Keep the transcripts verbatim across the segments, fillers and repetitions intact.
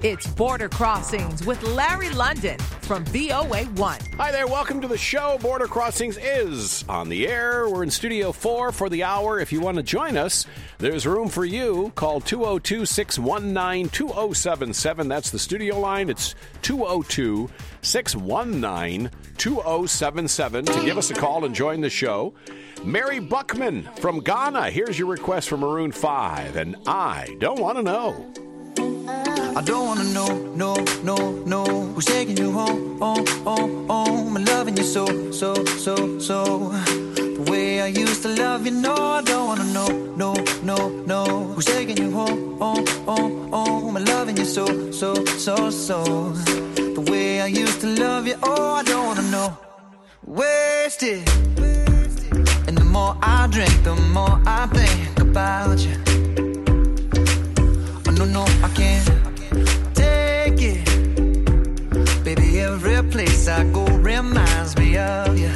It's Border Crossings with Larry London from V O A one. Hi there, welcome to the show. Border Crossings is on the air. We're in Studio four for the hour. If you want to join us, there's room for you. Call two oh two, six one nine, two oh seven seven. That's the studio line. It's two oh two, six one nine, two oh seven seven to give us a call and join the show. Mary Buckman from Ghana. Here's your request for Maroon five, and I Don't Want to Know. I don't wanna know, no, no, no, who's taking you home, home, home, home, and loving you so, so, so, so, the way I used to love you. No, I don't wanna know, no, no, no, who's taking you home, home, home, home, and loving you so, so, so, so, the way I used to love you. Oh, I don't wanna know. Wasted, and the more I drink, the more I think about you. Oh, no, no, I can't take it. Baby, every place I go reminds me of you.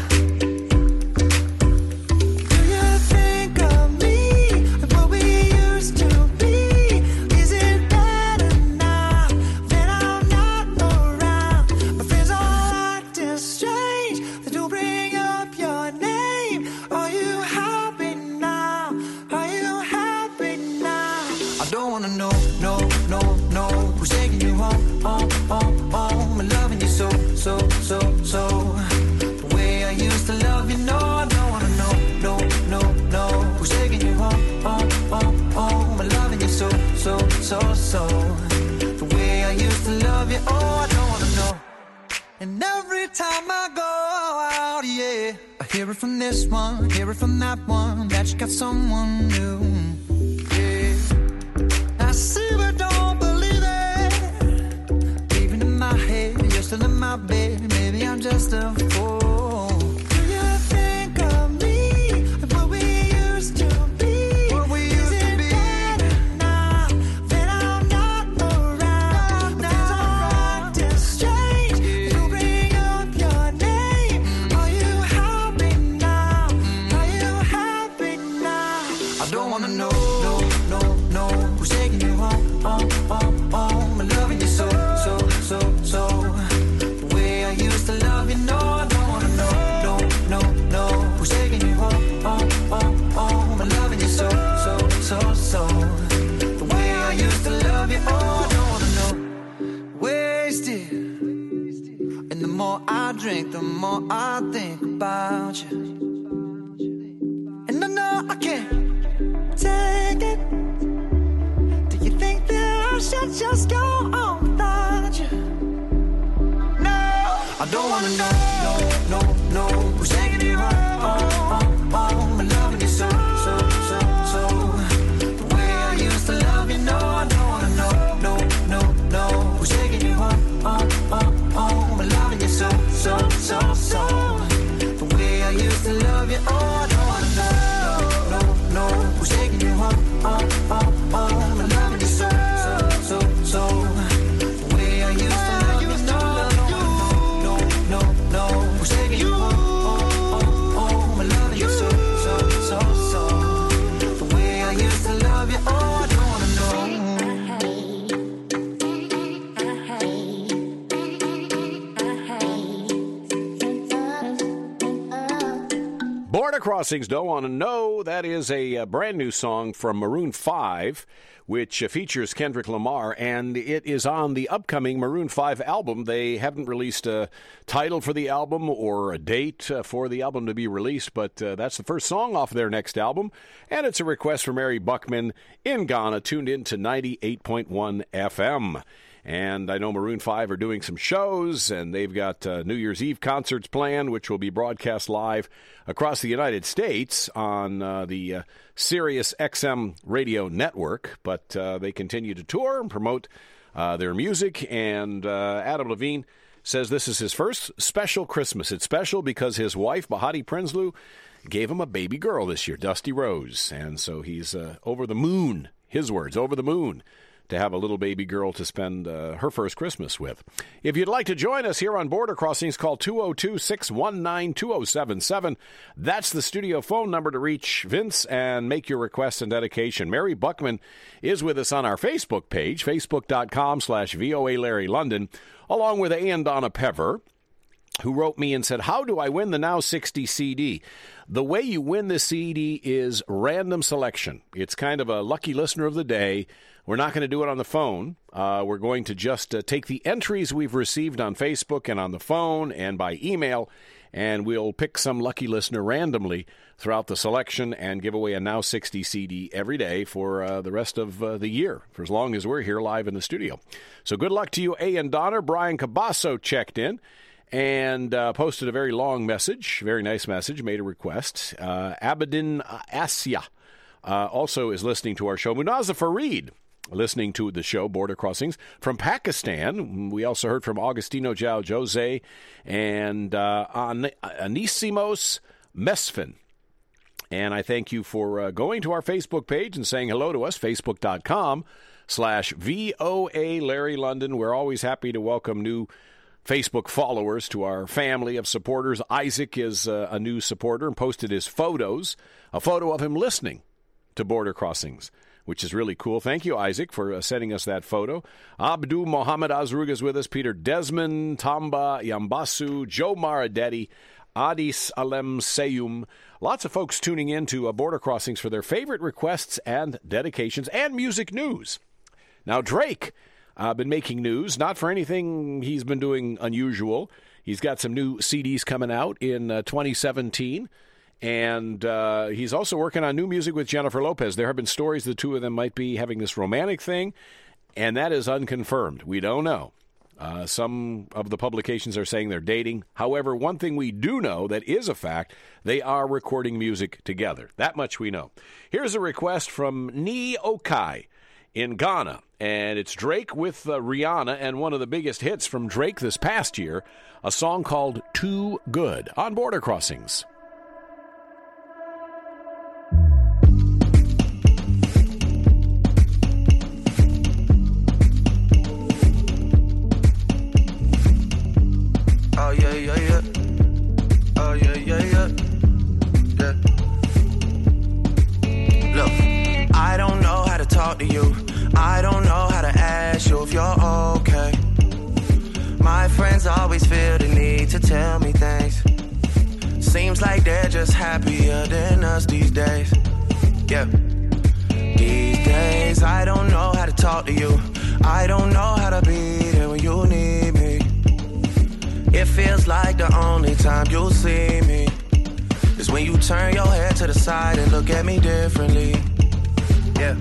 Do you think of me and what we used to be? Is it better now that I'm not around? My friends all acting strange. They don't bring up your name. Are you happy now? Are you happy now? I don't wanna know, no, no, no, who's taking you home, home, home, home, and loving you so, so, so, so, the way I used to love you. No, I don't wanna know, no, no, no, who's taking you home, home, home, home, and loving you so, so, so, so, the way I used to love you. Oh, I don't wanna know. And every time I go out, yeah, I hear it from this one, hear it from that one, that you got someone new. I see but don't believe it. Even in my head, you're still in my bed. Maybe I'm just a fool. Do you think of me and what we used to be? What we used Is to it be? Better now that I'm not around? Now I'm acting strange. Yeah. You bring up your name. Mm. Are you happy now? Mm. Are you happy now? I don't wanna know, no, no, no, who's taking you home, home, home, home, and loving you so, so, so, so, the way I used to love you. No, I don't wanna know, no, no, no, who's taking you home, home, home, home, and loving you so, so, so, so, the way I used to love you. Oh, I don't wanna know. Wasted, and the more I drink, the more I think about you. And I know I can't take it. Do you think that I should just go on without you? No, I don't wanna know, no, no, no, who's taking you home, home, home, home, and loving you so, so, so, so, the way I used to love you. No, I don't wanna know, no, no, no, who's taking you home, home, home, home, and loving you so, so, so, so, the way I used to love you. Oh, I don't wanna know, no, no, no, who's taking you home, home, home, home, and loving you so, so, so, so, the way I used to love you. No, no, no, no, who's taking you home, home, home, home, and loving you so, so, so, so, the way I used to love you. Oh, I don't wanna know. Border Crossings, Don't Want to Know. That is a, uh brand new song from Maroon five, which uh, features Kendrick Lamar, and it is on the upcoming Maroon five album. They haven't released a title for the album or a date uh, for the album to be released, but uh, that's the first song off their next album, and it's a request from Mary Buckman in Ghana, tuned in to ninety-eight point one F M. And I know Maroon five are doing some shows, and they've got uh, New Year's Eve concerts planned, which will be broadcast live across the United States on uh, the uh, Sirius X M radio network. But uh, they continue to tour and promote uh, their music, and uh, Adam Levine says this is his first special Christmas. It's special because his wife, Bahati Prinsloo, gave him a baby girl this year, Dusty Rose. And so he's uh, over the moon, his words, over the moon, to have a little baby girl to spend uh, her first Christmas with. If you'd like to join us here on Border Crossings, call two oh two, six one nine, two oh seven seven. That's the studio phone number to reach Vince and make your request and dedication. Mary Buckman is with us on our Facebook page, facebook.com slash VOA Larry London, along with A and Donna Pever, who wrote me and said, how do I win the Now sixty C D? The way you win the C D is random selection. It's kind of a lucky listener of the day. We're not going to do it on the phone. Uh, we're going to just uh, take the entries we've received on Facebook and on the phone and by email, and we'll pick some lucky listener randomly throughout the selection and give away a Now sixty C D every day for uh, the rest of uh, the year, for as long as we're here live in the studio. So good luck to you, A and Donner. Brian Cabasso checked in and uh, posted a very long message, very nice message, made a request. Uh, Abedin Asya uh, also is listening to our show. Munaza Farid, listening to the show, Border Crossings, from Pakistan. We also heard from Augustino Jao Jose and uh, An- Anisimos Mesfin. And I thank you for uh, going to our Facebook page and saying hello to us, facebook.com slash VOA Larry London. We're always happy to welcome new Facebook followers to our family of supporters. Isaac is uh, a new supporter and posted his photos, a photo of him listening to Border Crossings, which is really cool. Thank you, Isaac, for uh, sending us that photo. Abdu Mohammed Azrug is with us, Peter Desmond, Tamba Yambasu, Joe Maradetti, Adis Alem Seyum. Lots of folks tuning in to uh, Border Crossings for their favorite requests and dedications and music news. Now, Drake Uh, been making news, not for anything he's been doing unusual. He's got some new C Ds coming out in uh, twenty seventeen, and uh, he's also working on new music with Jennifer Lopez. There have been stories the two of them might be having this romantic thing, and that is unconfirmed. We don't know. Uh, some of the publications are saying they're dating. However, one thing we do know that is a fact, they are recording music together. That much we know. Here's a request from Ni Okai in Ghana, and it's Drake with uh, Rihanna, and one of the biggest hits from Drake this past year, a song called Too Good, on Border Crossings. Oh yeah, yeah, yeah. Oh yeah, yeah, yeah. Yeah. Look, I don't know how to talk to you. I don't know how to ask you if you're okay. My friends always feel the need to tell me things. Seems like they're just happier than us these days. Yeah. These days, I don't know how to talk to you. I don't know how to be there when you need me. It feels like the only time you'll see me is when you turn your head to the side and look at me differently. Yeah.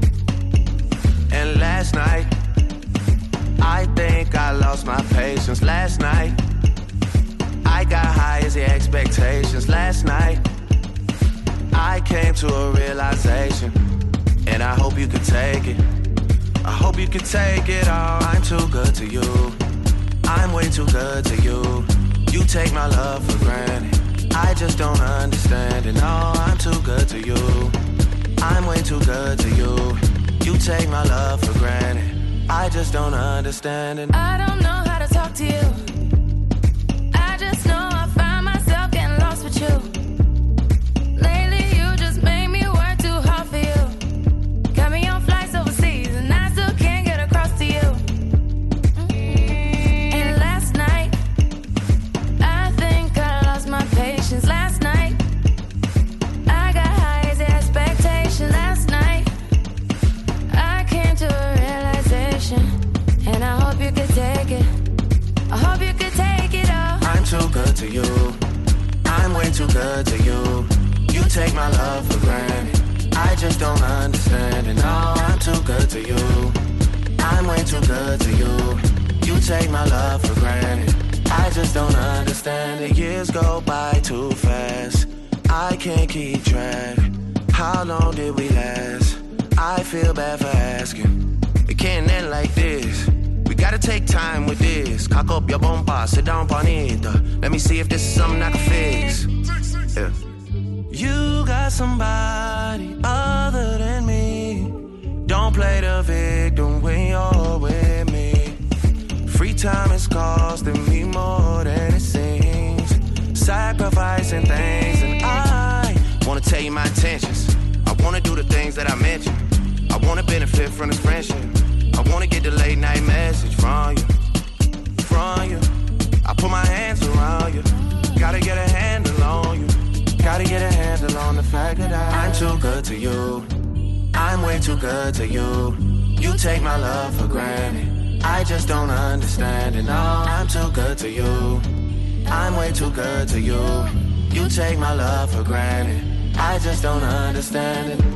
And last night, I think I lost my patience. Last night, I got high as the expectations. Last night, I came to a realization, and I hope you could take it. I hope you could take it all. I'm too good to you. I'm way too good to you. You take my love for granted. I just don't understand it. No, I'm too good to you. I'm way too good to you. You take my love for granted. I just don't understand it. I don't know how to talk to you. I just know I find myself getting lost with you. Lately you just made me work too hard for you. Got me on flights overseas and I still can't get across to you. Mm-hmm. And last night, I think I lost my patience. Last night, I got high as the expectation. Last night, I came to a realization, and I hope you could take it. I hope you could take it all. I'm too good to you. I'm way too good to you. You take my love for granted. I just don't understand it. No, I'm too good to you. I'm way too good to you. You take my love for granted. I just don't understand it. Years go by too fast. I can't keep track. How long did we last? I feel bad for asking. It can't end like this. We gotta take time with this. Cock up your bumper, sit down on it. Let me see if this is something I can fix. Yeah. You got somebody other than me. Don't play the victim time is costing me more than it seems. Sacrificing things, and I wanna tell you my intentions. I wanna do the things that I mentioned. I wanna benefit from this friendship. I wanna get the late night message from you, from you. I put my hands around you. Gotta get a handle on you. Gotta get a handle on the fact that I, I'm too good to you. I'm way too good to you. You take my love for granted. I just don't understand it. No, I'm too good to you. I'm way too good to you. You take my love for granted. I just don't understand it.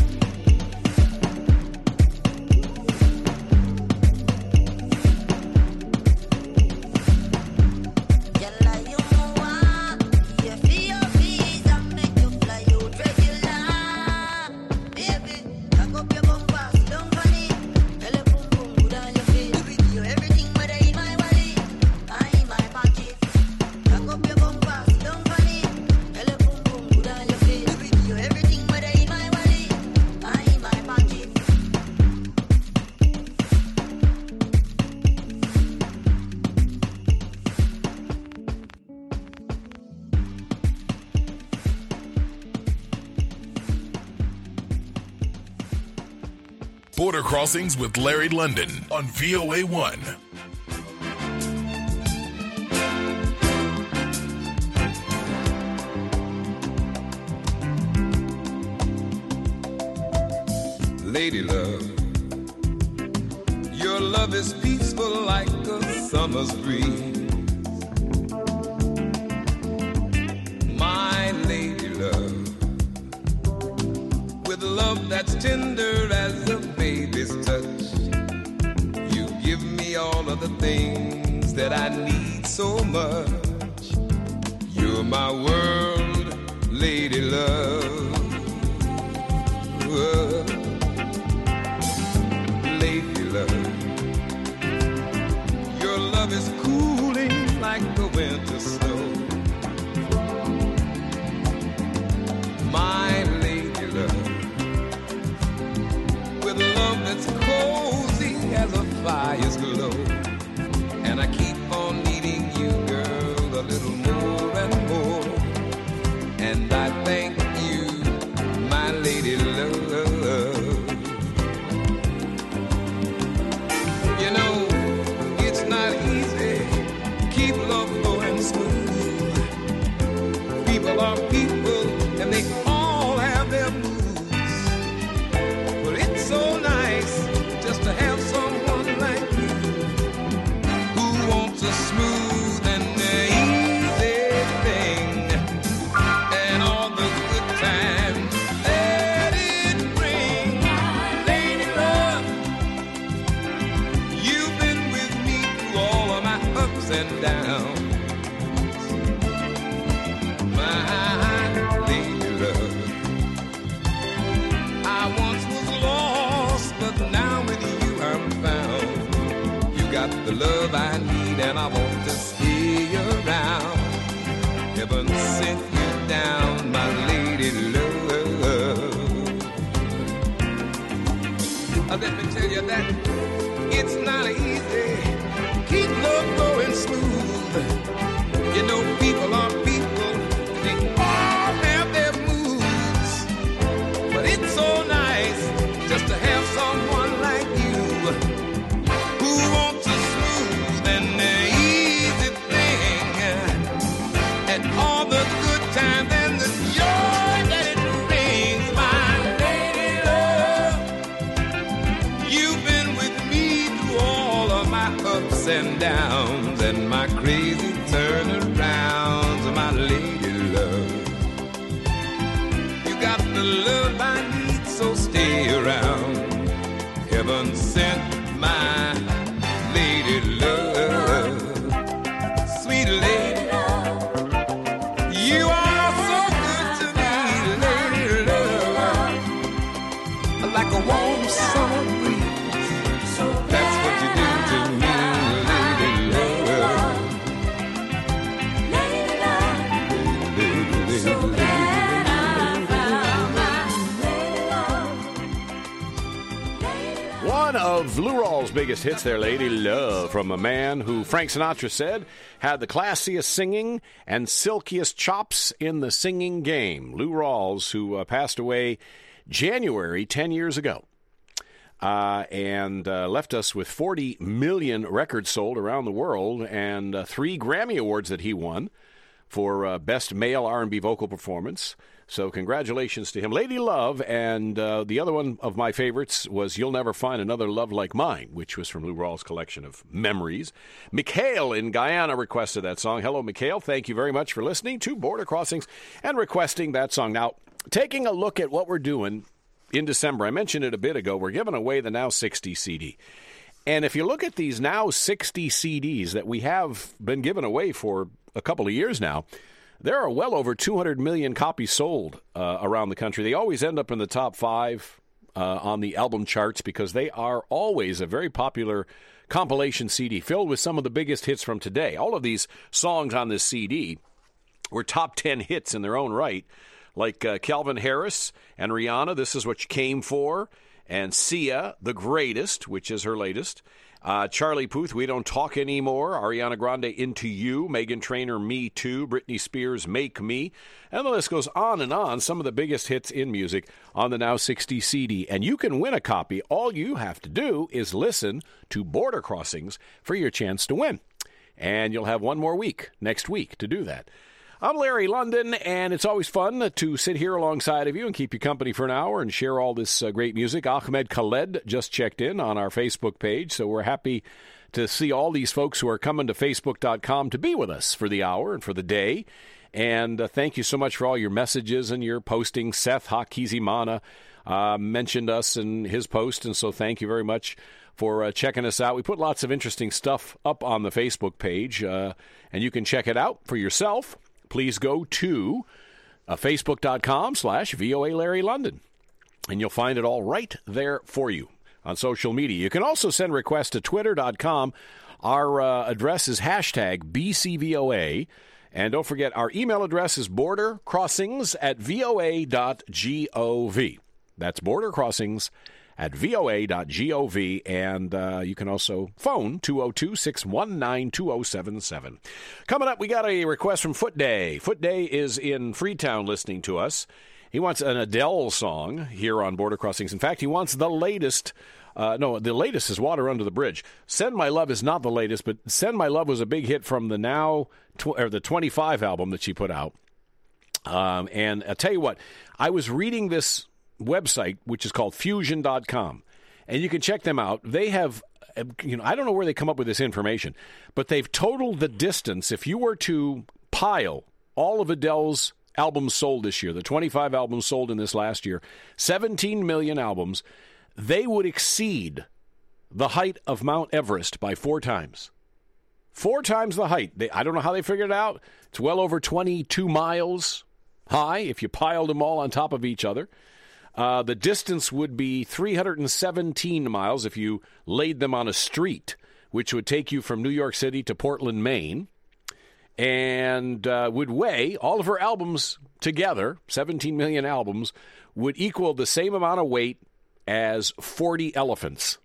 Border Crossings with Larry London on V O A one. Lady love, your love is peaceful like a summer's breeze. My lady love, with love that's tender as a baby's touch, you give me all of the things that I need so much. You're my world, lady love. Whoa. Lady love, your love is cooling like the winter snow. My lady love, with love that's cozy as a fire's glow. And I keep on needing you, girl, a little more and more. And I thank you, my lady love. You know, it's not easy, keep love going smooth. People are people, and they all have their moods. But it's so nice just to have someone like you who wants a smooth and easy thing, and all the good times that it brings. Lady love, you've been with me through all of my ups and downs. My lady love, I once was lost, but now with you I'm found. You got the love I need, and I want to stay around. Heaven sent you down, my lady love. Uh, Let me tell you that it's not easy. Keep love going smooth. You know, people are people. They all have their moods. But it's so nice just to have someone like you who wants a smooth and easy thing. And all the good times and the joy that it brings. My lady love, you've been with me through all of my ups and downs and my crazy turnarounds. My lady love, you got the love I need, so stay around. Heaven sent my lady love. Sweet lady love, you are so good to me, lady love. Like a warm summer breeze, that's what you do to me, lady love. Lady love, lady, so glad I found my lady love. One of Lou Rawls' biggest hits there, Lady Love, from a man who Frank Sinatra said had the classiest singing and silkiest chops in the singing game. Lou Rawls, who uh, passed away January ten years ago. Uh, and uh, left us with forty million records sold around the world and uh, three Grammy Awards that he won for uh, Best Male R and B Vocal Performance. So congratulations to him. Lady Love, and uh, the other one of my favorites was You'll Never Find Another Love Like Mine, which was from Lou Rawls' collection of memories. Mikhail in Guyana requested that song. Hello, Mikhail. Thank you very much for listening to Border Crossings and requesting that song. Now, taking a look at what we're doing in December, I mentioned it a bit ago, we're giving away the Now sixty C D. And if you look at these Now sixty C Ds that we have been giving away for a couple of years now, there are well over two hundred million copies sold uh, around the country. They always end up in the top five uh, on the album charts because they are always a very popular compilation C D filled with some of the biggest hits from today. All of these songs on this C D were top ten hits in their own right, like uh, Calvin Harris and Rihanna, This Is What You Came For, and Sia, The Greatest, which is her latest. Uh, Charlie Puth, We Don't Talk Anymore. Ariana Grande, Into You. Meghan Trainor, Me Too. Britney Spears, Make Me. And the list goes on and on. Some of the biggest hits in music on the Now sixty C D. And you can win a copy. All you have to do is listen to Border Crossings for your chance to win. And you'll have one more week, next week, to do that. I'm Larry London, and it's always fun to sit here alongside of you and keep you company for an hour and share all this uh, great music. Ahmed Khaled just checked in on our Facebook page, so we're happy to see all these folks who are coming to Facebook dot com to be with us for the hour and for the day. And uh, thank you so much for all your messages and your posting. Seth Hakizimana uh, mentioned us in his post, and so thank you very much for uh, checking us out. We put lots of interesting stuff up on the Facebook page, uh, and you can check it out for yourself. Please go to uh, Facebook dot com slash V O A Larry London, and you'll find it all right there for you on social media. You can also send requests to Twitter dot com. Our uh, address is hashtag B C V O A, and don't forget our email address is bordercrossings at V O A dot gov. That's bordercrossings at V O A dot gov, and uh, you can also phone two oh two, six one nine, two oh seven seven. Coming up, we got a request from Foot Day. Foot Day is in Freetown listening to us. He wants an Adele song here on Border Crossings. In fact, he wants the latest. Uh, no, the latest is Water Under the Bridge. Send My Love is not the latest, but Send My Love was a big hit from the now tw- or the twenty-five album that she put out. Um, and I'll tell you what, I was reading this website, which is called fusion dot com, and you can check them out. They have, you know, I don't know where they come up with this information, but they've totaled the distance. If you were to pile all of Adele's albums sold this year, the twenty-five albums sold in this last year, seventeen million albums, they would exceed the height of Mount Everest by four times. Four times the height. They, I don't know how they figured it out. It's well over twenty-two miles high if you piled them all on top of each other. Uh, the distance would be three hundred seventeen miles if you laid them on a street, which would take you from New York City to Portland, Maine, and uh, would weigh, all of her albums together, seventeen million albums, would equal the same amount of weight as forty elephants.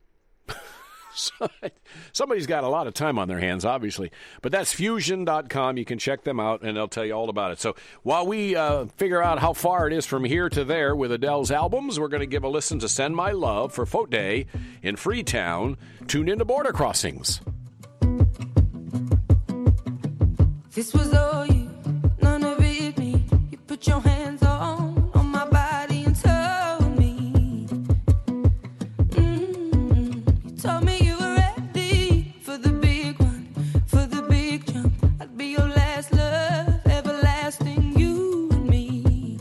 So, somebody's got a lot of time on their hands, obviously. But that's fusion dot com. You can check them out, and they'll tell you all about it. So while we uh, figure out how far it is from here to there with Adele's albums, we're going to give a listen to Send My Love for Fote Day in Freetown. Tune into Border Crossings. This was all you, none of it me. You put your hands on, on my body and told me. Mm-hmm. You told me you were ready for the big one, for the big jump. I'd be your last love, everlasting, you and me.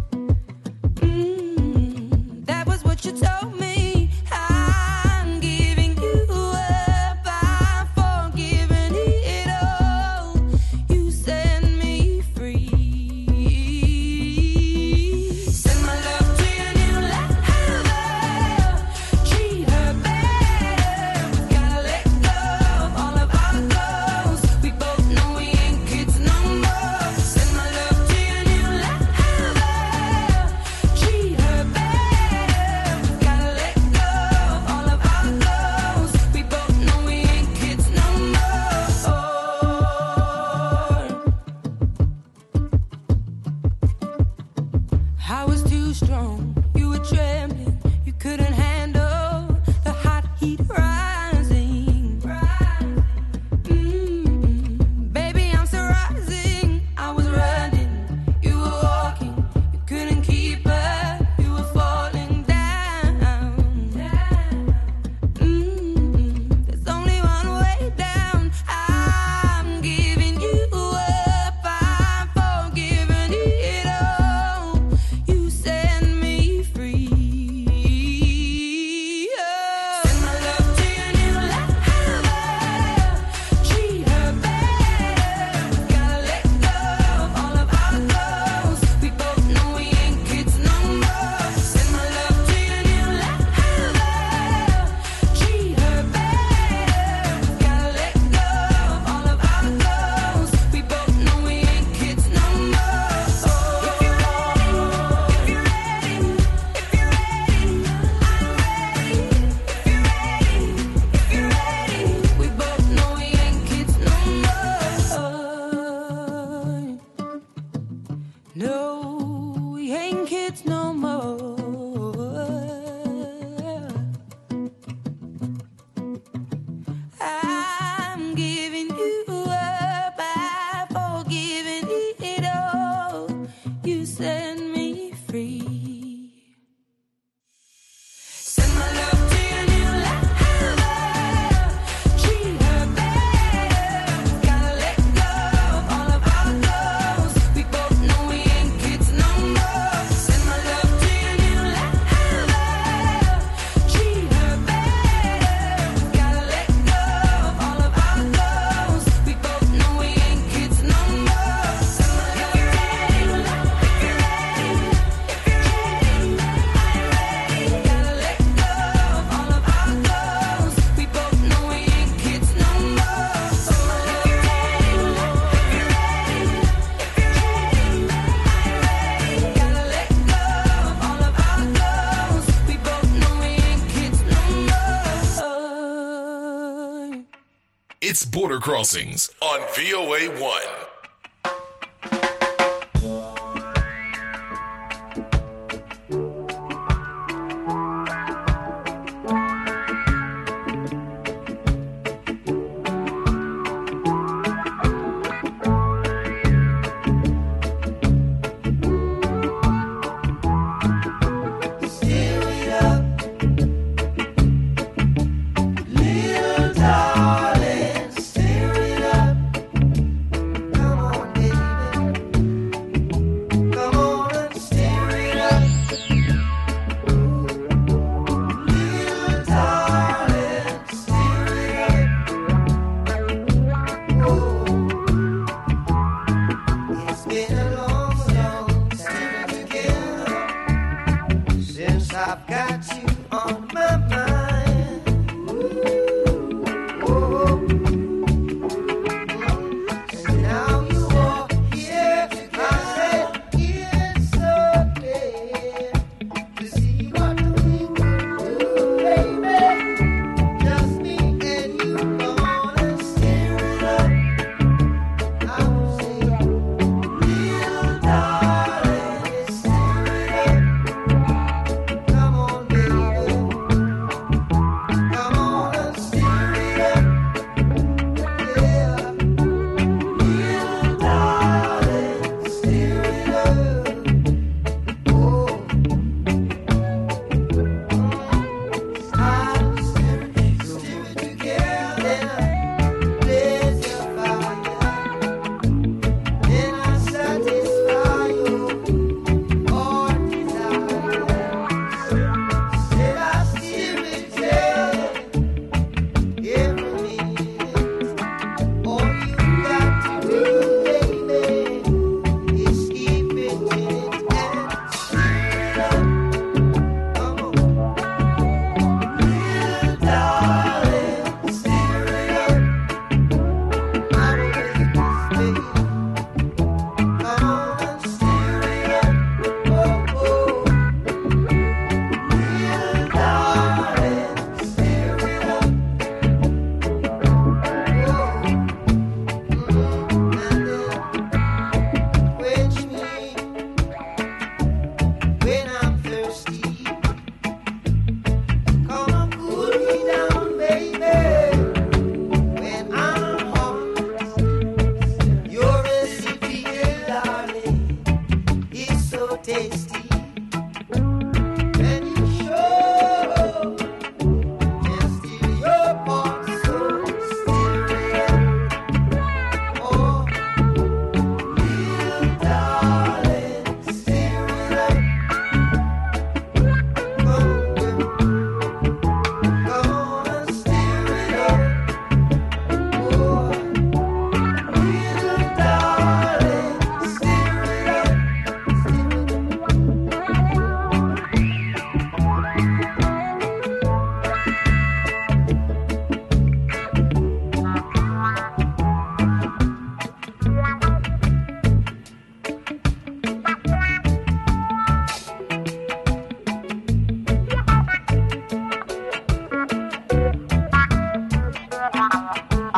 Mm-hmm. That was what you told me. I'm giving you up, I'm forgiving it all. You set me free. Send my love to your new lover. Treat her better. heat rising. Mm-mm. Baby, I'm still rising. I was running, you were walking, you couldn't keep up, you were falling down. Mm-mm. There's only one way down. I'm giving you up, I'm forgiving it all. You set me free. Oh. Send my love to your new lover. Treat her better. Gotta let go of all of our goals. We both know we ain't kids no more. Send my love to your new lover. Treat her better. Gotta let go of all of our goals. We both know we ain't kids no more. If you're ready, if you're ready, if you're ready, I'm ready. If you're ready, if you're ready, we both know we ain't kids no more. No, we ain't kids no more. I'm giving you up, I've forgiven it all. You set me free. Send my love to your new lover. Treat her better. Gotta let go of all of our goals. We both know we ain't kids no more. Send my love to your new lover. Treat her better. Gotta let go of all of our goals. We both know we ain't kids no more. Send my love. If you're ready, if you're ready, if you're ready, I'm ready. Gotta let go of all of our goals. We both know we ain't kids no more. If you're ready, if you're ready, if you're ready, I'm ready. Gotta let go of all of our goals. We both know we ain't kids no more. It's Border Crossings on V O A one. Steer it up, little darling. Steer it up.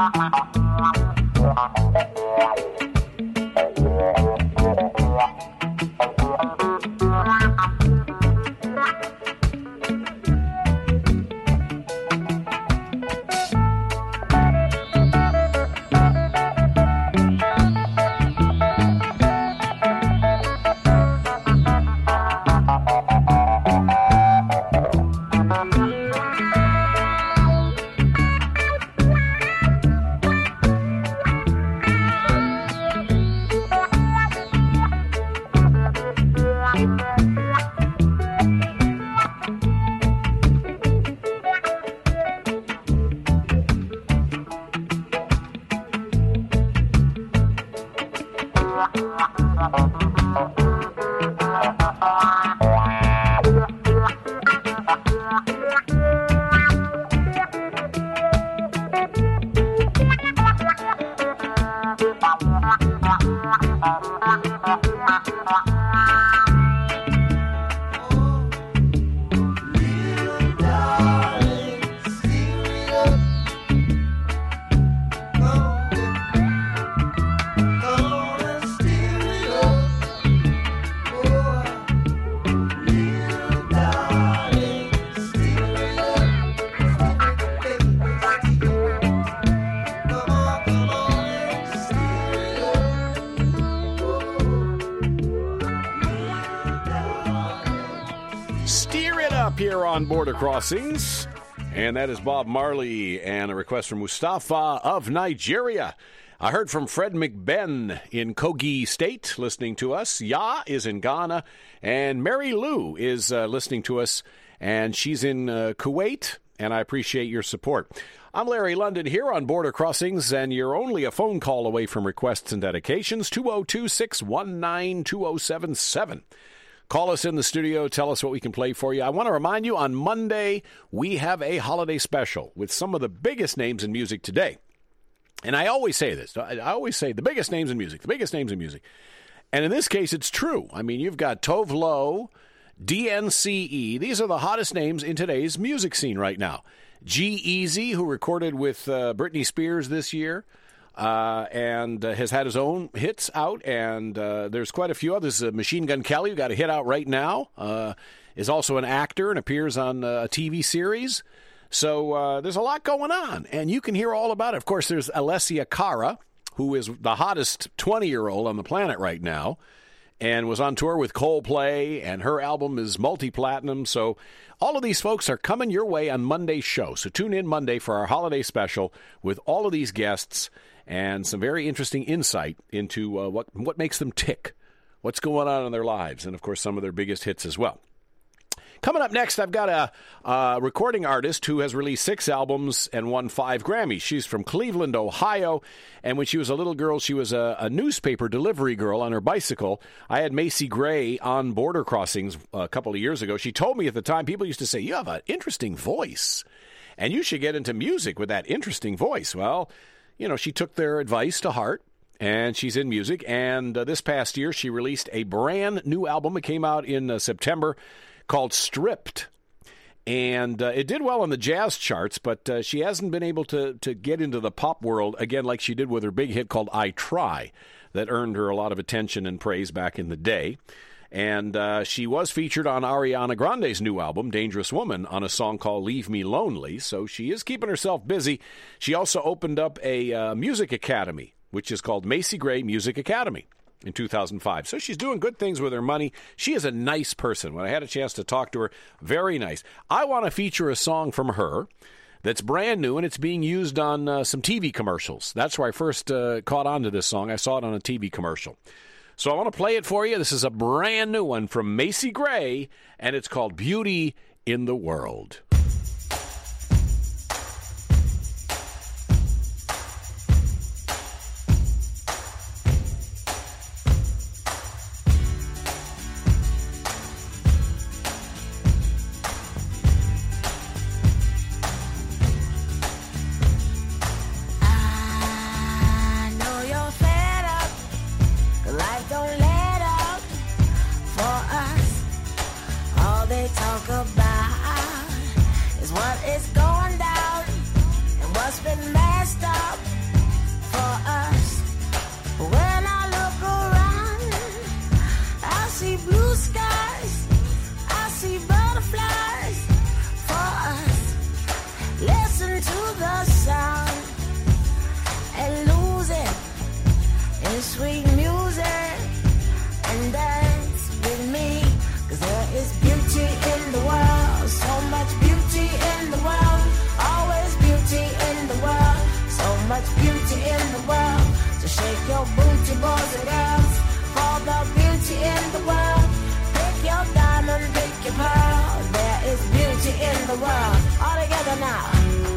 On Border Crossings, and that is Bob Marley and a request from Mustafa of Nigeria. I heard from Fred McBen in Kogi State listening to us. Ya is in Ghana, and Mary Lou is uh, listening to us, and she's in uh, Kuwait, and I appreciate your support. I'm Larry London here on Border Crossings, and you're only a phone call away from requests and dedications, two oh two, six one nine, two oh seven seven. Call us in the studio. Tell us what we can play for you. I want to remind you, on Monday, we have a holiday special with some of the biggest names in music today. And I always say this. I always say the biggest names in music, the biggest names in music. And in this case, it's true. I mean, you've got Tove Lo, D N C E. These are the hottest names in today's music scene right now. G-Eazy, who recorded with uh, Britney Spears this year. Uh, and uh, has had his own hits out, and uh, there's quite a few others. Uh, Machine Gun Kelly, who got a hit out right now, uh, is also an actor and appears on uh, a T V series. So uh, there's a lot going on, and you can hear all about it. Of course, there's Alessia Cara, who is the hottest twenty-year-old on the planet right now, and was on tour with Coldplay, and her album is multi-platinum. So all of these folks are coming your way on Monday's show. So tune in Monday for our holiday special with all of these guests and some very interesting insight into uh, what what makes them tick, what's going on in their lives, and, of course, some of their biggest hits as well. Coming up next, I've got a, a recording artist who has released six albums and won five Grammys. She's from Cleveland, Ohio, and when she was a little girl, she was a, a newspaper delivery girl on her bicycle. I had Macy Gray on Border Crossings a couple of years ago. She told me at the time, people used to say, you have an interesting voice, and you should get into music with that interesting voice. Well, you know, she took their advice to heart, and she's in music. And uh, this past year, she released a brand new album. It came out in uh, September called Stripped. And uh, it did well on the jazz charts, but uh, she hasn't been able to, to get into the pop world again like she did with her big hit called I Try, that earned her a lot of attention and praise back in the day. And uh, she was featured on Ariana Grande's new album, Dangerous Woman, on a song called Leave Me Lonely. So she is keeping herself busy. She also opened up a uh, music academy, which is called Macy Gray Music Academy, in two thousand five. So she's doing good things with her money. She is a nice person. When I had a chance to talk to her, very nice. I want to feature a song from her that's brand new, and it's being used on uh, some T V commercials. That's where I first uh, caught on to this song. I saw it on a T V commercial. So I want to play it for you. This is a brand new one from Macy Gray, and it's called Beauty in the World. Talk about sweet music and dance with me. Cause there is beauty in the world, so much beauty in the world, always beauty in the world, so much beauty in the world. So shake your booty, boys and girls, for the beauty in the world. Pick your diamond, pick your pearl, there is beauty in the world. All together now.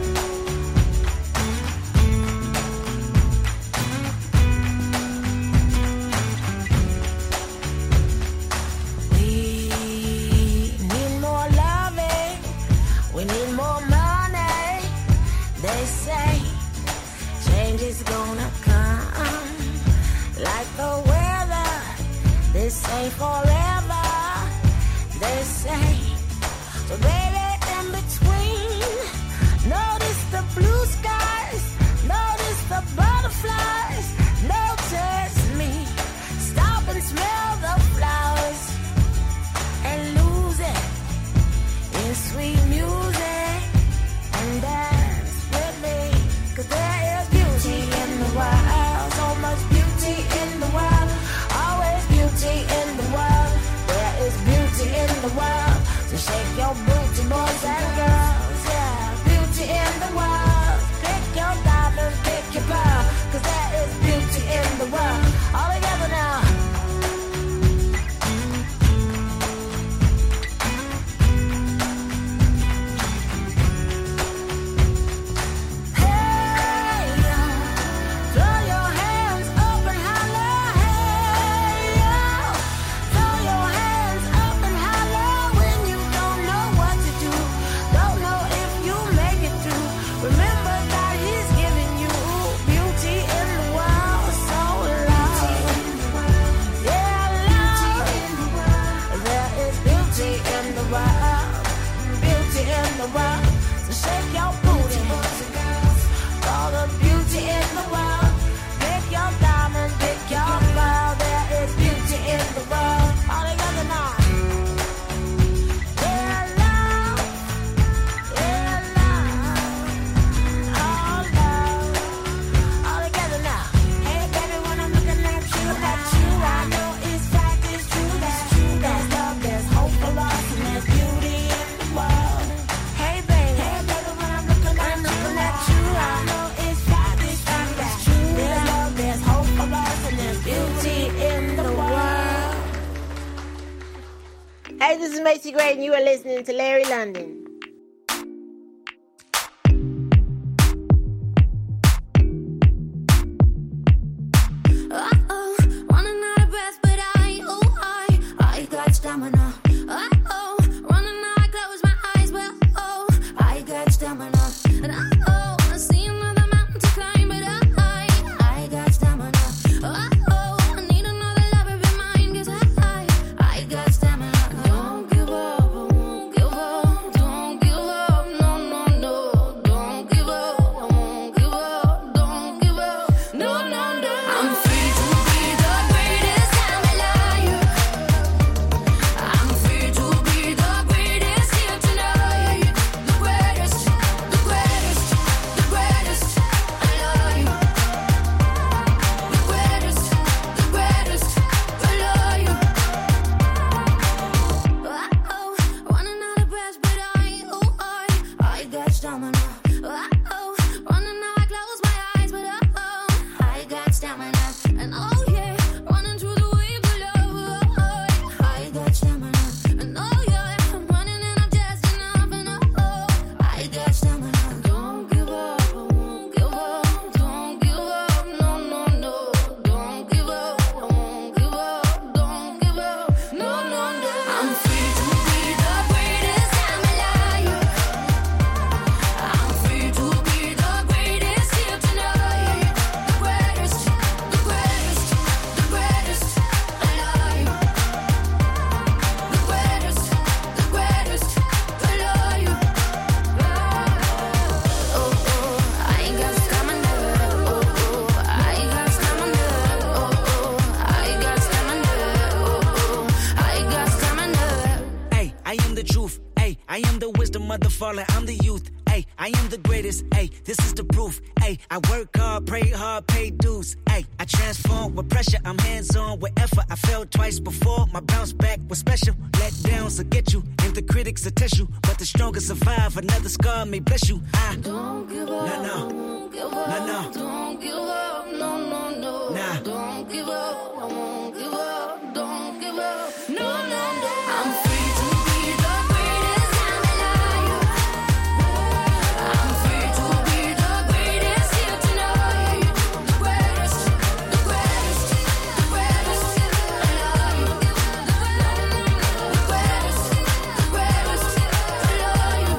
We need more money. They say change is gonna come like the weather. This ain't forever. They say so, baby. In between, notice the blue skies, notice the butterflies. Notice me. Stop and smell the flowers and lose it in sweet music and dance with me. Cause there is beauty in the world, so much beauty in the world, always beauty in the world. There is beauty in the world, so shake your booty, boys and girls. Yeah, beauty in the world. Pick your diamond, pick your pearl, cause there is beauty in the world. All together now. Hey, this is Macy Gray, and you are listening to Larry London. Uh-oh, running out of breath, but I, oh, I, I got stamina. Uh-oh, running out, I close my eyes, but oh, I got stamina. And uh-oh, I see another mountain to climb, but I, I got stamina. Uh-oh, I need another lover in mine, 'cause I, I got stamina. Don't give up, I won't give up. Don't give up, no, no, no. Don't give up, I won't give up. Don't give up, no, no, no. I'm free to be the greatest I'm alive. I'm free to be the greatest here tonight. The greatest, the greatest, the greatest alive. The greatest, the greatest alive. Uh-oh, running out of breath, but I, oh, I, I got stamina. Uh-oh, running out, I close my eyes, but uh-oh, I got stamina. And oh yeah, running through the wave of love, oh, I got stamina. And oh yeah, I'm running and I'm just enough, and oh, I got stamina. Don't give up, I won't give up. Don't give up, no, no, no. Don't give up, I won't give up. Don't give up, no, no, no. I'm free to be the greatest I'm alive. I'm free to be the greatest here tonight. The greatest, the greatest, the greatest alive. The greatest, the greatest alive. Oh, oh, I got stamina. Oh, oh, I got stamina. Oh, oh, I got stamina. Oh, oh, I got stamina. Hey, I am the truth. Hey, I am the wisdom of the fallen. I'm the youth. Hey, I am the greatest, ayy, this is the proof, ayy. I work hard, pray hard, pay dues, ayy. I transform with pressure, I'm hands-on with effort. I failed twice before, my bounce back was special. Let downs will get you, and the critics will test you. But the strongest survive, another scar may bless you. I Don't give up, no, no. won't give up, No, no. don't give up, no, no, no. Nah. Don't give up, I won't give up, don't give up, no, no, no. I'm free to be the greatest, I'm alive. I'm free to be the greatest here tonight. The greatest, the greatest, the greatest, alive. The greatest, the greatest, alive.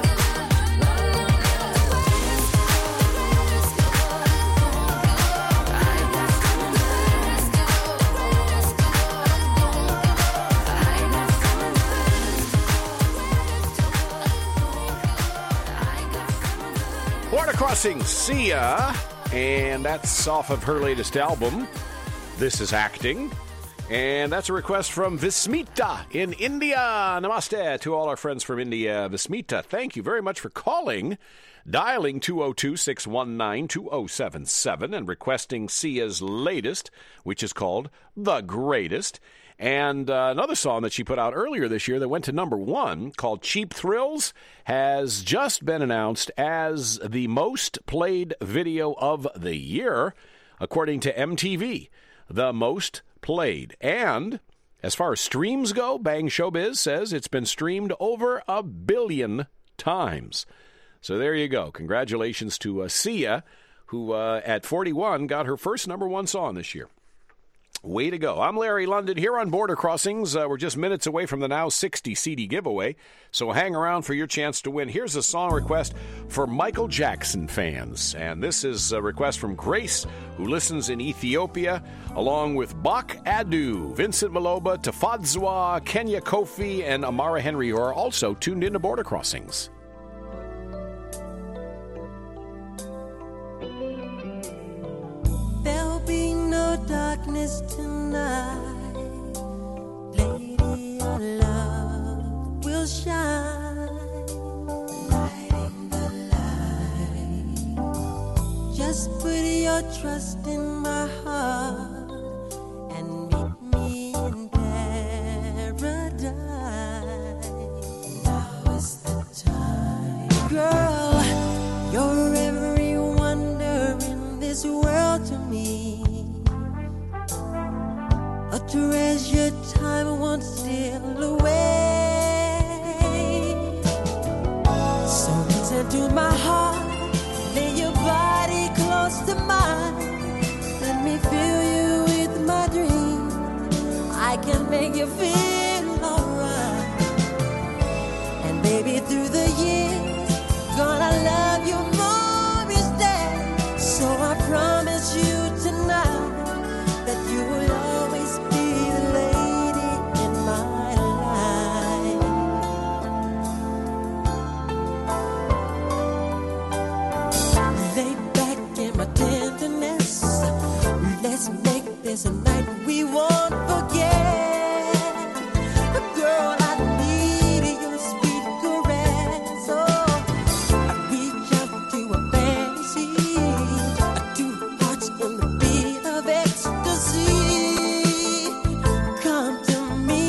Border Crossing, Sia, and that's off of her latest album, This Is Acting. And that's a request from Vismita in India. Namaste to all our friends from India. Vismita, thank you very much for calling, dialing two oh two, six one nine, two oh seven seven and requesting Sia's latest, which is called The Greatest. And uh, another song that she put out earlier this year that went to number one, called Cheap Thrills, has just been announced as the most played video of the year, according to M T V. The most played. And as far as streams go, Bang Showbiz says it's been streamed over a billion times. So there you go. Congratulations to uh, Sia, who uh, at forty-one got her first number one song this year. Way to go. I'm Larry London here on Border Crossings. Uh, we're just minutes away from the Now sixty C D giveaway, so hang around for your chance to win. Here's a song request for Michael Jackson fans, and this is a request from Grace, who listens in Ethiopia, along with Bach Adu, Vincent Maloba, Tafadzwa, Kenya Kofi, and Amara Henry, who are also tuned into Border Crossings. There'll be no darkness tonight. Lady, your love will shine. Lighting the light. Just put your trust in my heart and meet me in paradise. Now is the time. Girl, you're every wonder in this world to me. A treasure time won't steal away. So listen to my heart, lay your body close to mine. Let me fill you with my dreams. I can make you feel alright. And baby, through the years, gonna love you more each day. So I promise you tonight that you will always be the lady in my life. Lay back in my tenderness. Let's make this a night we won't forget. Girl, I need your sweet caress. Oh, I reach out to a fantasy. Two hearts in the beat of ecstasy. Come to me,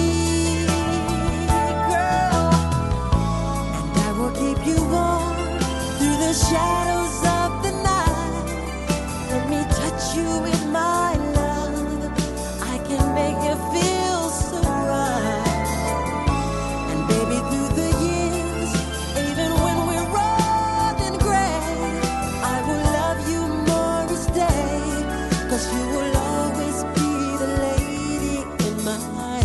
girl, and I will keep you warm through the shadows of the night. Let me touch you with my love. I can make you feel so right. And baby, through the years, even when we're old and gray, I will love you more each day. 'Cause you will always be the lady in my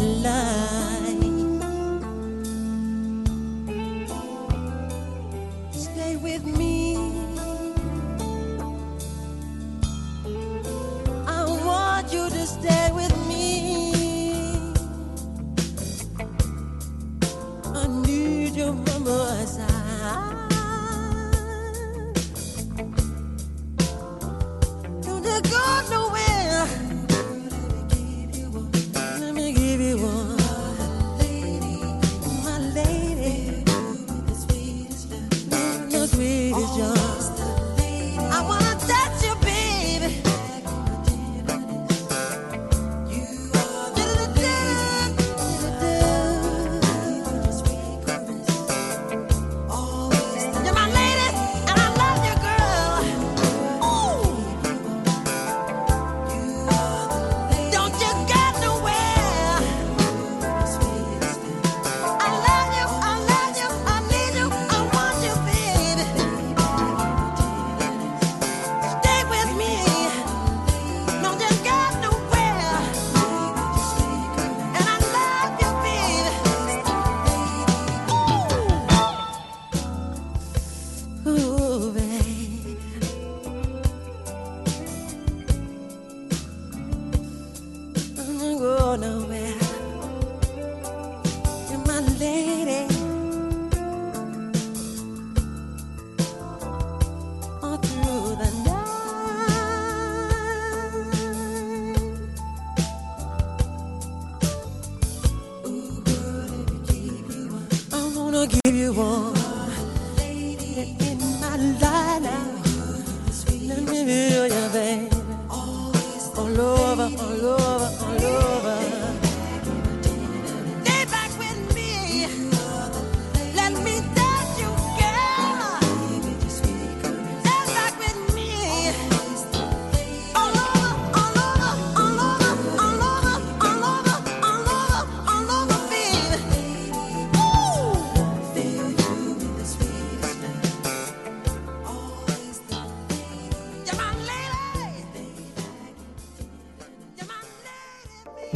life. Stay with me. I want you to stay with me. I need you by my side. Don't you go nowhere. Let me give you one. My lady, the sweetest love.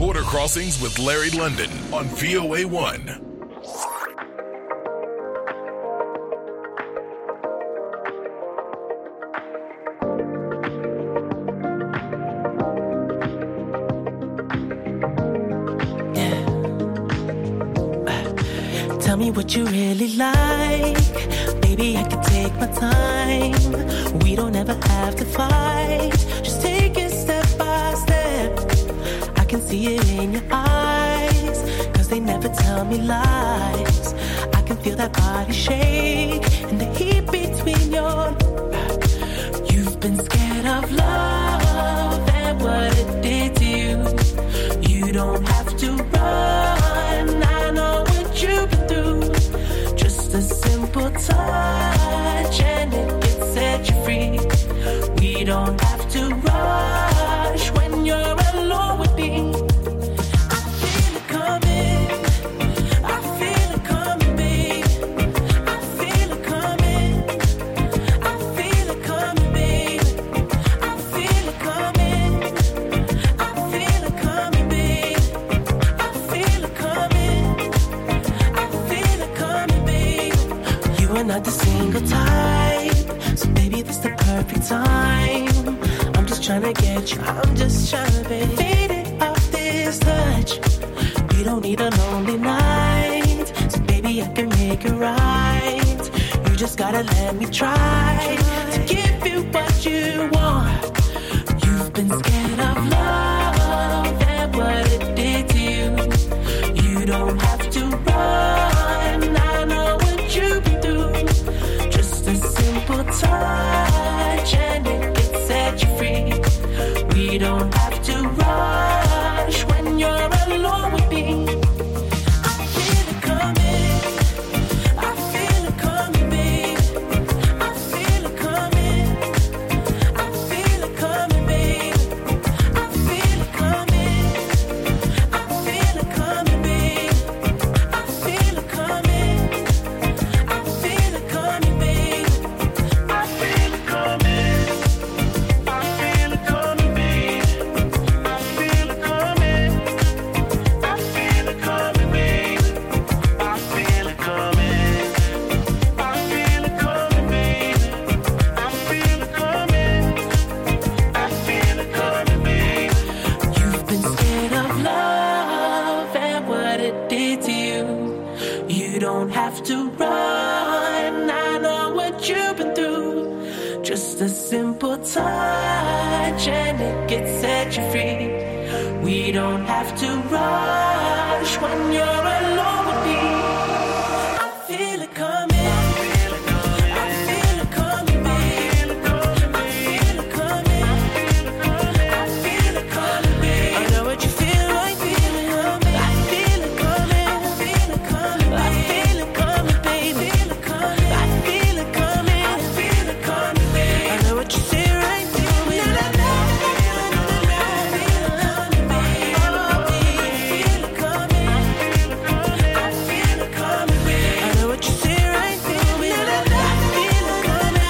Border Crossings with Larry London on V O A one. Tell me what you really like. Baby, I can take my time. We don't ever have to fight. Just take it step by step. I can see it in your eyes. Cause they never tell me lies. I can feel that body shake. And the heat between your... You've been scared of love and what it did to you. You don't have to run. I know what you've been through. Just a simple touch and it can set you free. We don't have to rush when you're alone with me. I feel it coming. I feel it coming, babe. I feel it coming. I feel it coming, babe. I feel it coming. I feel it coming, babe. I feel it coming. I feel it coming, babe. You are not the single type, so baby, this the perfect time. I'm just trying to get you, I'm just trying to be faded off this touch. You don't need a lonely night, so baby, I can make it right. You just gotta let me try to give you what you want. You've been scared of love and what it did to you. You don't have to run. I know what you've been through. Just a simple touch and it can set you free. We don't have to rush when you're alone with me. I feel it coming. I feel it coming, babe. I feel it coming. I feel it coming, babe. I feel it coming. I feel it coming, babe. I feel it coming. I feel it coming, babe. I feel it coming. I feel it coming, babe. I feel it coming. I feel it coming, babe. I feel it coming. I feel it coming, babe. I feel it coming. I feel it coming, babe. You've been scared of love and what it did to you. You don't have to run. I know what you've been through. Just a simple touch and it can set you free. We don't have to rush when you're alone with me. I feel it coming. I feel it coming. I feel it coming, babe. I feel it coming. I feel it coming, babe. I know what you feel like. Feel it coming. I feel it coming. I feel it coming. I feel it coming, babe. Feel it coming. I feel it coming. I feel it coming, babe. I know what you say right. Feel me. Na, na, na, na, na, na, na. Feel it coming. I feel it coming, babe. I know what you say right. Feel me. Na, na, na, feel it coming.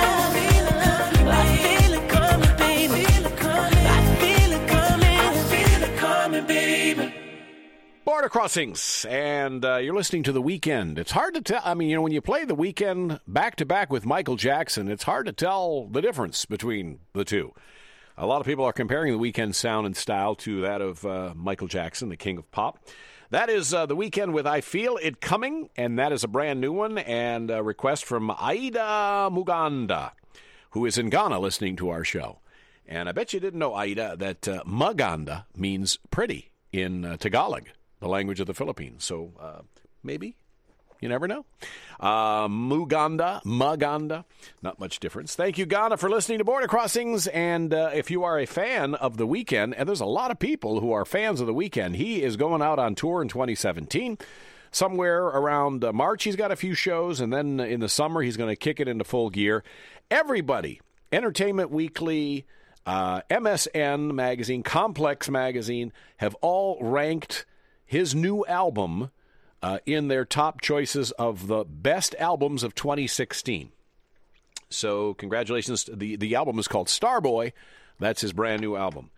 I feel it coming, babe. Feel it coming. I feel it coming. I feel it coming, babe. Border Crossings, and uh, you're listening to The Weeknd. It's hard to tell. I mean, you know, when you play The Weeknd back-to-back with Michael Jackson, it's hard to tell the difference between the two. A lot of people are comparing The Weeknd's sound and style to that of uh, Michael Jackson, the king of pop. That is uh, The Weeknd with I Feel It Coming, and that is a brand new one, and a request from Aida Muganda, who is in Ghana listening to our show. And I bet you didn't know, Aida, that uh, Maganda means pretty in uh, Tagalog, the language of the Philippines. So uh, maybe, you never know. Uh, Muganda, Maganda, not much difference. Thank you, Ghana, for listening to Border Crossings. And uh, if you are a fan of The Weeknd, and there's a lot of people who are fans of The Weeknd, he is going out on tour in twenty seventeen. Somewhere around uh, March, he's got a few shows, and then in the summer, he's going to kick it into full gear. Everybody, Entertainment Weekly, uh, M S N Magazine, Complex Magazine, have all ranked his new album uh, in their top choices of the best albums of twenty sixteen. So congratulations. The, the album is called Starboy. That's his brand new album.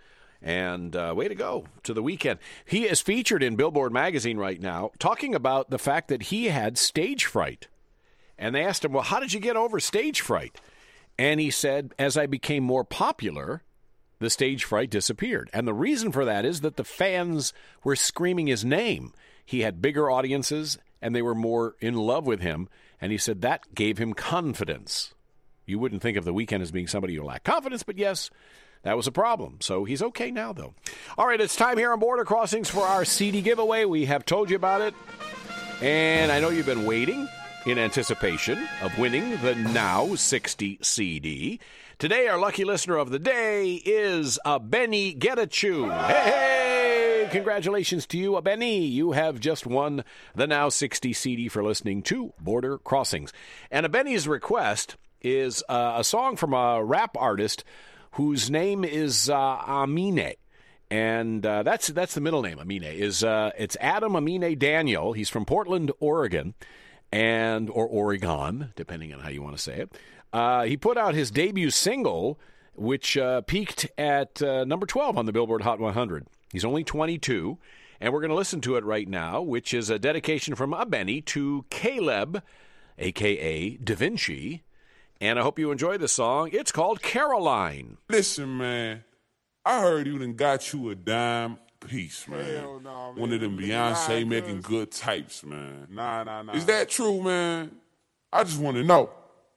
And uh, way to go to The Weeknd. He is featured in Billboard magazine right now talking about the fact that he had stage fright. And they asked him, well, how did you get over stage fright? And he said, as I became more popular, the stage fright disappeared. And the reason for that is that the fans were screaming his name. He had bigger audiences, and they were more in love with him. And he said that gave him confidence. You wouldn't think of The Weeknd as being somebody who lacked confidence, but yes, that was a problem. So he's okay now, though. All right, it's time here on Border Crossings for our C D giveaway. We have told you about it. And I know you've been waiting in anticipation of winning the Now sixty C D. Today, our lucky listener of the day is Abeni Getachew. Hey, hey! Congratulations to you, Abeni. You have just won the Now sixty C D for listening to Border Crossings. And Abeni's request is uh, a song from a rap artist whose name is uh, Amine. And uh, that's that's the middle name, Amine. Is uh, It's Adam Amine Daniel. He's from Portland, Oregon, and or Oregon, depending on how you want to say it. Uh, he put out his debut single, which uh, peaked at uh, number twelve on the Billboard Hot one hundred. He's only twenty-two, and we're going to listen to it right now, which is a dedication from Abeni to Caleb, a k a. Da Vinci. And I hope you enjoy the song. It's called Caroline. Listen, man, I heard you done got you a dime piece, man. Hell nah, man. One of them Beyonce Nah, making cuz. good types, man. Nah, nah, nah. Is that true, man? I just want to know.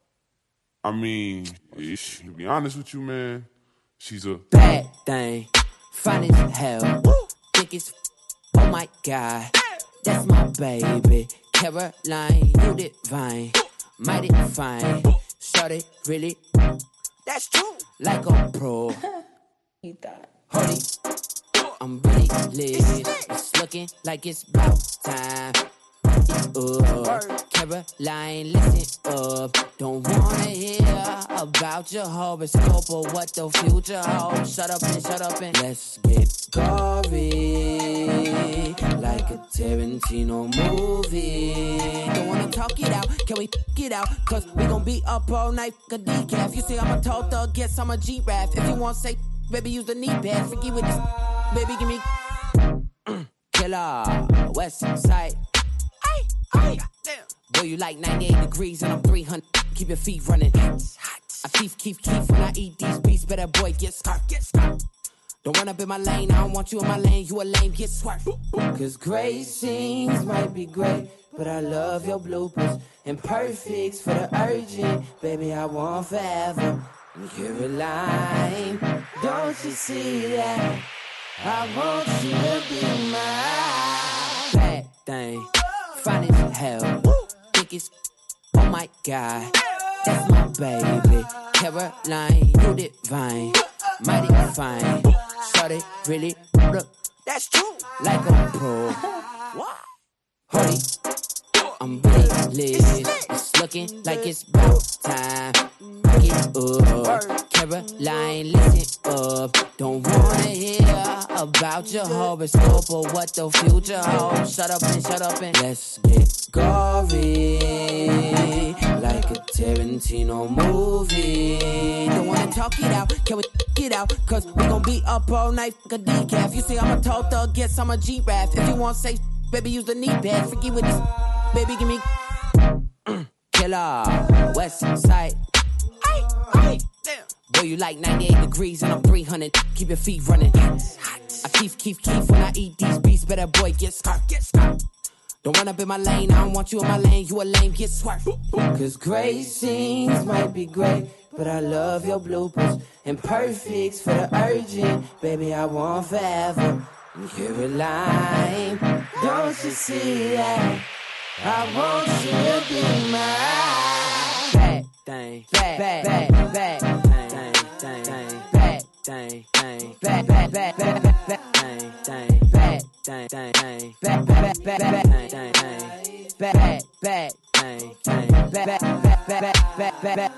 I mean, ish, to be honest with you, man, she's a bad thing, fine as hell, thick as f- oh my God, that's my baby, Caroline, you divine, mighty fine, shorty really, that's true, like a pro, you thought, holy, I'm really lit, it's looking like it's about time. Uh, Caroline, listen up. Don't wanna hear about your horoscope or what the future holds. Shut up and shut up and let's get gory, like a Tarantino movie. Don't wanna talk it out, can we get out? Cause we gon' be up all night, a decaf. You say I'm a tall thug, guess I'm a G-Rap. If you want say, baby, use the knee pad. Forget with this, baby, give me killer, west side. Ay, boy, you like ninety-eight degrees and I'm three hundred. Keep your feet running. I keep, keep, keep when I eat these beats. Better boy, get scarf, get scarf. Don't run up in my lane. I don't want you in my lane. You a lame, get swerved. Cause great scenes might be great, but I love your bloopers. Imperfects for the urgent. Baby, I want forever. Caroline, don't you see that? I want you to be mine. Bad thing. Fine as hell, thick as oh my God, that's my baby, Caroline, you divine, mighty fine, shorty really, look, that's true, like a pro, what? Holy, I'm really lit, it's looking like it's about time, get up, Caroline, listen up, don't wanna hear about your horoscope or what the future holds. Shut up and shut up and let's get gory, like a Tarantino movie. Don't wanna talk it out, can we get out? Cause we gon' be up all night, like a decaf. You say I'm a tall thug, guess I'm a G-Rap. If you want say, baby, use the knee pad. Forget with this, baby, give me killer, west side. Ay, ay, damn. Boy, you like ninety-eight degrees and I'm three hundred. Keep your feet running. I keep, keep, keep when I eat these beats. Better boy, get scarf, get scarf. Don't run up in my lane. I don't want you in my lane. You a lame, get swerved. Cause great scenes might be great, but I love your bloopers. Imperfects for the urgent. Baby, I want forever. Caroline, don't you see that? I want you to be mine. Bad thing, bad, bad, bad, bad thing, thing, thing, bad thing, thing, bad, bad, bad, bad, bad thing, thing, bad thing, thing, bad, bad, bad, bad thing, thing, bad, bad thing, thing, bad, bad, bad, bad, bad, bad.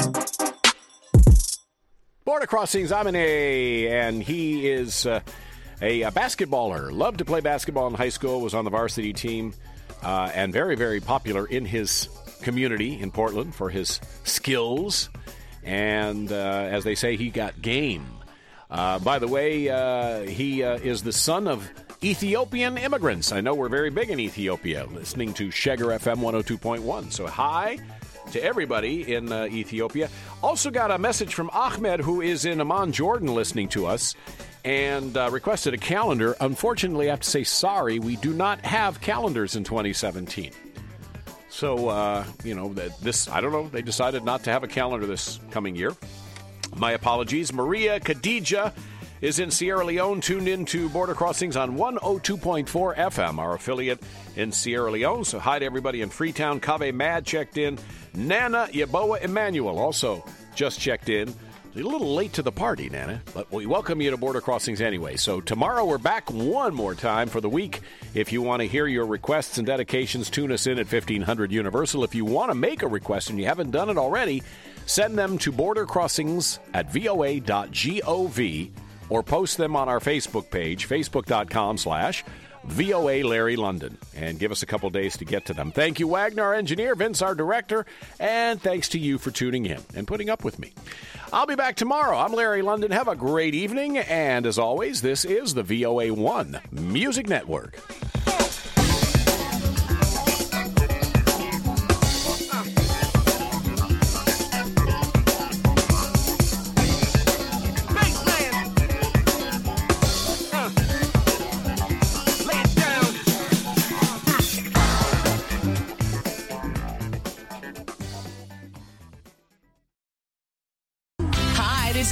Border Crossings, I'm an A, and he is uh, A, a basketballer, loved to play basketball in high school, was on the varsity team, uh, and very, very popular in his community in Portland for his skills. And uh, as they say, he got game. Uh, by the way, uh, he uh, is the son of Ethiopian immigrants. I know we're very big in Ethiopia, listening to Sheger F M one oh two point one. So hi to everybody in uh, Ethiopia. Also got a message from Ahmed, who is in Amman, Jordan, listening to us, and uh, requested a calendar. Unfortunately, I have to say sorry, we do not have calendars in twenty seventeen. So, uh, you know, this, I don't know, they decided not to have a calendar this coming year. My apologies. Maria Khadija is in Sierra Leone, tuned in to Border Crossings on one oh two point four F M, our affiliate in Sierra Leone. So hi to everybody in Freetown. Kave Mad checked in. Nana Yaboa Emmanuel also just checked in. A little late to the party, Nana, but we welcome you to Border Crossings anyway. So tomorrow we're back one more time for the week. If you want to hear your requests and dedications, tune us in at fifteen hundred Universal. If you want to make a request and you haven't done it already, send them to border crossings at V O A dot gov or post them on our Facebook page, facebook.com slash VOA Larry London, and give us a couple days to get to them. Thank you, Wagner, our engineer, Vince, our director, and thanks to you for tuning in and putting up with me. I'll be back tomorrow. I'm Larry London. Have a great evening, and as always, this is the V O A one Music Network.